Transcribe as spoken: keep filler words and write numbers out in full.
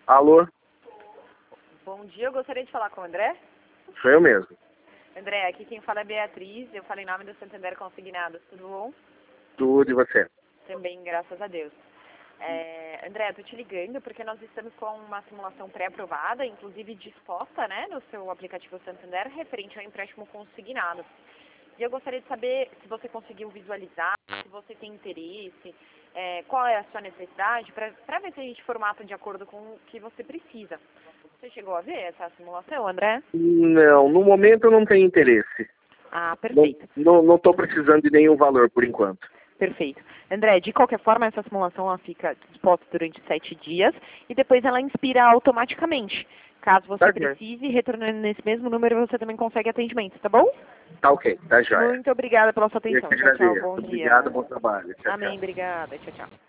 Alô? Bom dia, eu gostaria de falar com o André. Sou eu mesmo. André, aqui quem fala é Beatriz, eu falo em nome do Santander Consignados, tudo bom? Tudo e você? Também, graças a Deus. É, André, eu tô te ligando porque nós estamos com uma simulação pré-aprovada, inclusive disposta, né, no seu aplicativo Santander, referente ao empréstimo consignado. E eu gostaria de saber se você conseguiu visualizar, se você tem interesse, é, qual é a sua necessidade, para ver se a gente formata de acordo com o que você precisa. Você chegou a ver essa simulação, André? Não, no momento eu não tenho interesse. Ah, perfeito. Não, não estou precisando de nenhum valor por enquanto. Perfeito. André, de qualquer forma, essa simulação ela fica disposta durante sete dias e depois ela inspira automaticamente. Caso você Tá precise, retornando nesse mesmo número, você também consegue atendimento, tá bom? Tá ok, tá jóia. Muito obrigada pela sua Eu atenção. que Tchau, tchau. agradeço. Bom dia. Obrigado, bom trabalho. Tchau, tchau. Amém, obrigada. Tchau, tchau.